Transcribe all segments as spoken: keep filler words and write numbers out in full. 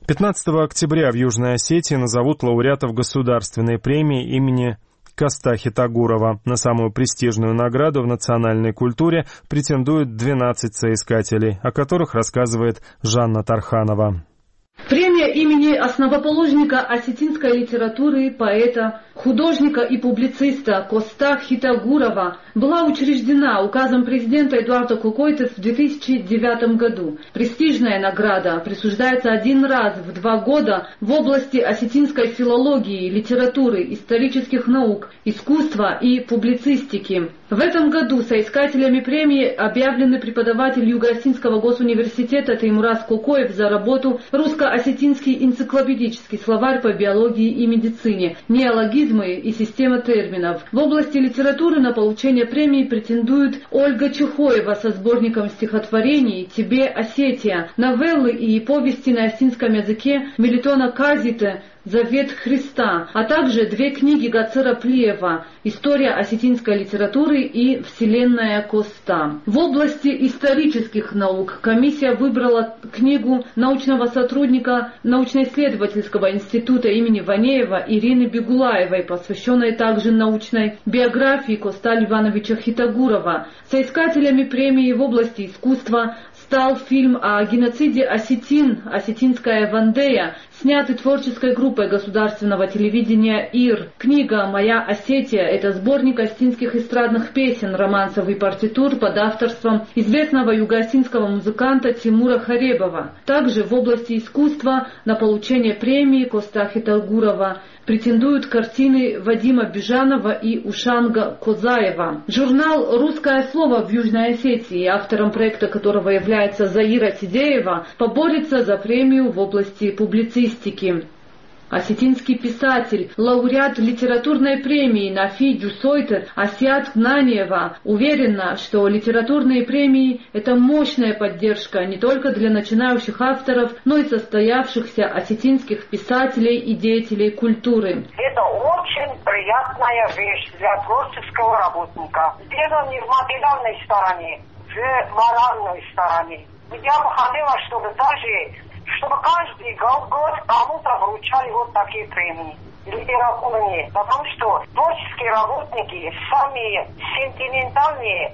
пятнадцатого октября в Южной Осетии назовут лауреатов государственной премии имени Костахи Тагурова. На самую престижную награду в национальной культуре претендуют двенадцать соискателей, о которых рассказывает Жанна Тарханова. Премия имени основоположника осетинской литературы, поэта, художника и публициста Костахи Тагурова была учреждена указом президента Эдуарда Кокойтес в две тысячи девятом году. Престижная награда присуждается один раз в два года в области осетинской филологии, литературы, исторических наук, искусства и публицистики. В этом году соискателями премии объявлены преподаватель Юго-Осетинского госуниверситета Теймураз Кокоев за работу «Русско-осетинский энциклопедический словарь по биологии и медицине, неологизмы и система терминов». В области литературы на получение премии претендует Ольга Чухоева со сборником стихотворений «Тебе, Осетия», новеллы и повести на осетинском языке Мелитона Казите «Завет Христа», а также две книги Гацера Плиева «История осетинской литературы» и «Вселенная Коста». В области исторических наук комиссия выбрала книгу научного сотрудника научно-исследовательского института имени Ванеева Ирины Бегулаевой, посвященной также научной биографии Коста Ливановича Хитагурова. Соискателями премии в области искусства стал фильм о геноциде осетин «Осетинская Вандея», снятый творческой группой государственного телевидения ИР. Книга «Моя Осетия» — это сборник осетинских эстрадных песен, романсов и партитур под авторством известного юго-осетинского музыканта Тимура Харебова. Также в области искусства на получение премии Костахи Тагурова претендуют картины Вадима Бежанова и Ушанга Козаева. Журнал «Русское слово» в Южной Осетии, автором проекта которого является Заира Тидеева, поборется за премию в области публицистики. Осетинский писатель, лауреат литературной премии Нафи Дюсойтер Асиат Гнаниева уверена, что литературные премии – это мощная поддержка не только для начинающих авторов, но и состоявшихся осетинских писателей и деятелей культуры. Это очень приятная вещь для творческого работника. Дело не в материальной стороне, в моральной стороне. Я бы хотела, чтобы даже чтобы каждый год кому-то вручали вот такие премии. Литературные, потому что творческие работники самые сентиментальные,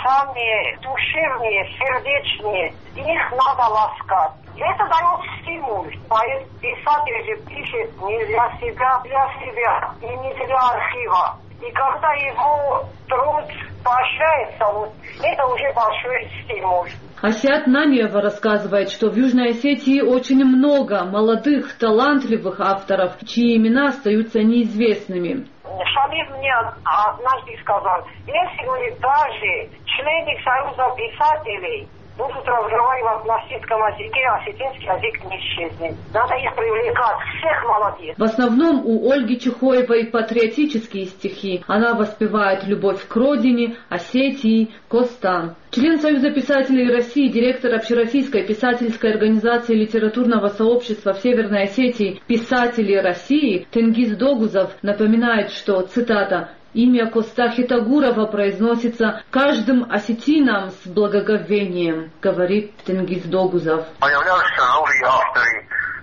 самые душевные, сердечные, их надо ласкать. Это дает стимул. Писатель же пишет не для себя, для себя и не для архива. И когда его труд поощряется, вот, это уже большой стимул. Асиат Наниева рассказывает, что в Южной Осетии очень много молодых, талантливых авторов, чьи имена остаются неизвестными. Шамиль мне однажды сказал, если вы даже члены Союза писателей будут разговаривать на осетинском языке, осетинский язык не исчезнет. Надо их привлекать, всех молодец. В основном у Ольги Чухоевой патриотические стихи. Она воспевает любовь к родине, Осетии, Коста. Член Союза писателей России, директор общероссийской писательской организации литературного сообщества в Северной Осетии «Писатели России» Тенгиз Догузов напоминает, что, цитата, «Имя Костахи Тагурова произносится каждым осетином с благоговением», говорит Тенгиз Догузов. Появляются новые авторы,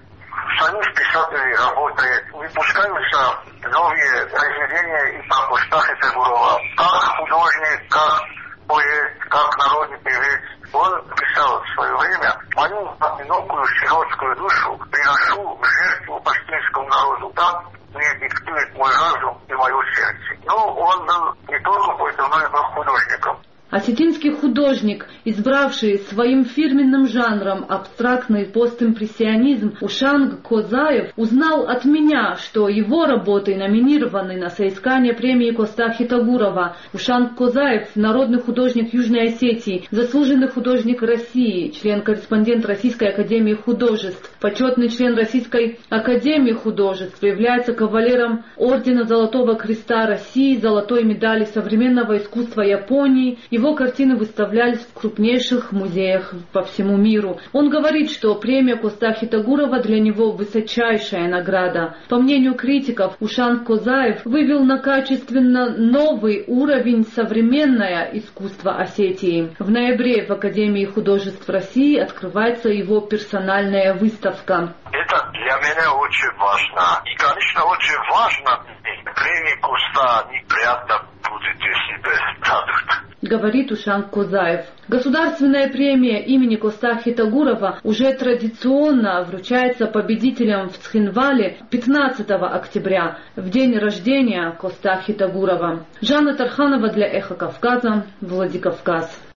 Союз писателей работает, выпускаются новые произведения и про Костахи Тагурова. Как художник, как поэт, как народный певец. Он писал в свое время: «Мою одинокую сиротскую душу приношу в жертву пашкинскому народу. Так мне диктует мой разум и мое сердце». Ну, он был не только поэтом, но и был художником. Осетинский художник, избравший своим фирменным жанром абстрактный постимпрессионизм, Ушанг Козаев узнал от меня, что его работы номинированы на соискание премии Костахи Тагурова. Ушанг Козаев – народный художник Южной Осетии, заслуженный художник России, член-корреспондент Российской академии художеств, почетный член Российской академии художеств, является кавалером ордена Золотого Креста России, золотой медали современного искусства Японии. Его картины выставлялись в крупнейших музеях по всему миру. Он говорит, что премия Костахи Тагурова для него высочайшая награда. По мнению критиков, Ушанг Козаев вывел на качественно новый уровень современное искусство Осетии. В ноябре в Академии художеств России открывается его персональная выставка. Это для меня очень важно. И, конечно, очень важно, премии Коста неприятно будет, если бы дадут. Говорит Ушан Козаев. Государственная премия имени Коста Хитагурова уже традиционно вручается победителям в Цхинвале пятнадцатого октября, в день рождения Коста Хитагурова. Жанна Тарханова для Эхо Кавказа, Владикавказ.